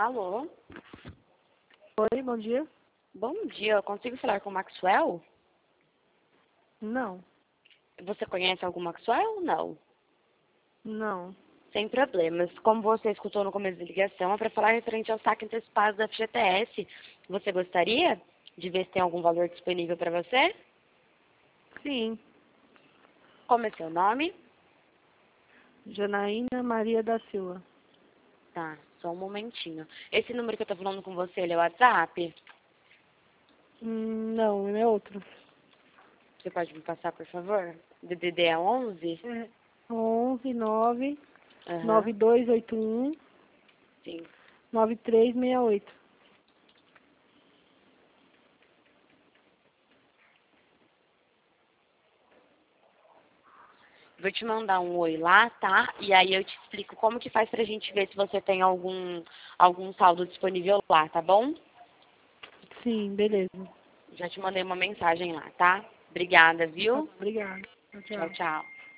Alô? Oi, bom dia. Bom dia, eu consigo falar com o Maxwell? Não, Você conhece algum Maxwell ou não? não. Sem problemas. Como você escutou no começo da ligação, é para falar referente ao saque antecipado da FGTS. Você gostaria de ver se tem algum valor disponível para você? Sim, Como é seu nome? Janaína Maria da Silva. Tá, só um momentinho. Esse número que eu tô falando com você, ele é o WhatsApp? Não, é outro. Você pode me passar, por favor? DDD é 11? É 11 9 Aham, 9281 sim. 9368. Vou te mandar um oi lá, tá? E aí eu te explico como que faz pra gente ver se você tem algum saldo disponível lá, tá bom? Sim, beleza. Já te mandei uma mensagem lá, tá? Obrigada, Tá, viu? obrigada. Tchau, Tchau. tchau.